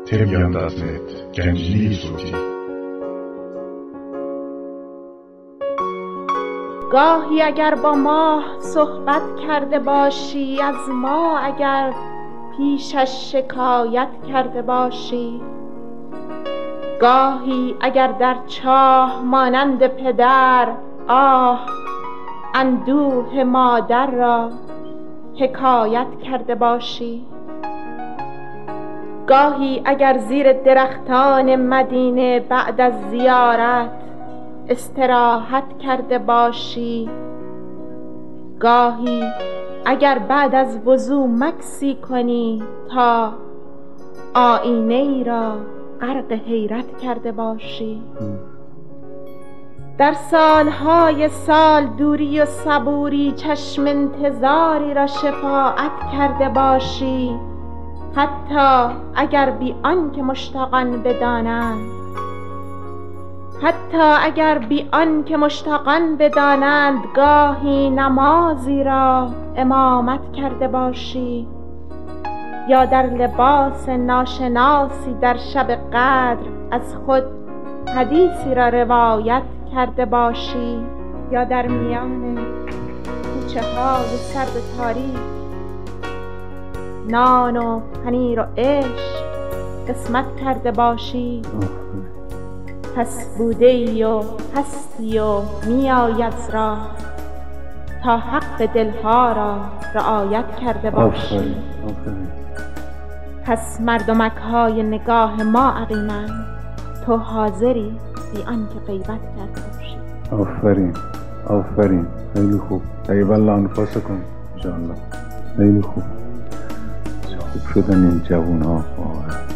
تریبیاندازنت گنجینه صوتی. گاهی اگر با ماه صحبت کرده باشی، از ما اگر پیشش شکایت کرده باشی، گاهی اگر در چاه مانند پدر آه اندوه مادر را حکایت کرده باشی، گاهی اگر زیر درختان مدینه بعد از زیارت استراحت کرده باشی، گاهی اگر بعد از وضو مکسی کنی تا آینه ای را غرق حیرت کرده باشی، در سالهای سال دوری و صبوری چشم انتظاری را شفاعت کرده باشی، حتی اگر بی آنکه مشتاقان بدانند، حتی اگر بی آنکه مشتاقان بدانند گاهی نمازی را امامت کرده باشی، یا در لباس ناشناسی در شب قدر از خود حدیثی را روایت کرده باشی، یا در میان کوچه های سرد تاریک نان و پنیر و عشق قسمت کرده باشی. پس بوده ای و هستی و می آید را تا حق دلها را رعایت کرده باشی. پس مردمک های نگاه ما عقیمند، تو حاضری بی آنکه غیبت کرده باشی. آفرین آفرین، خیلی خوب. طیب الله انفاسکم انشاءالله. خیلی خوب. خوب شدن این جوون ها.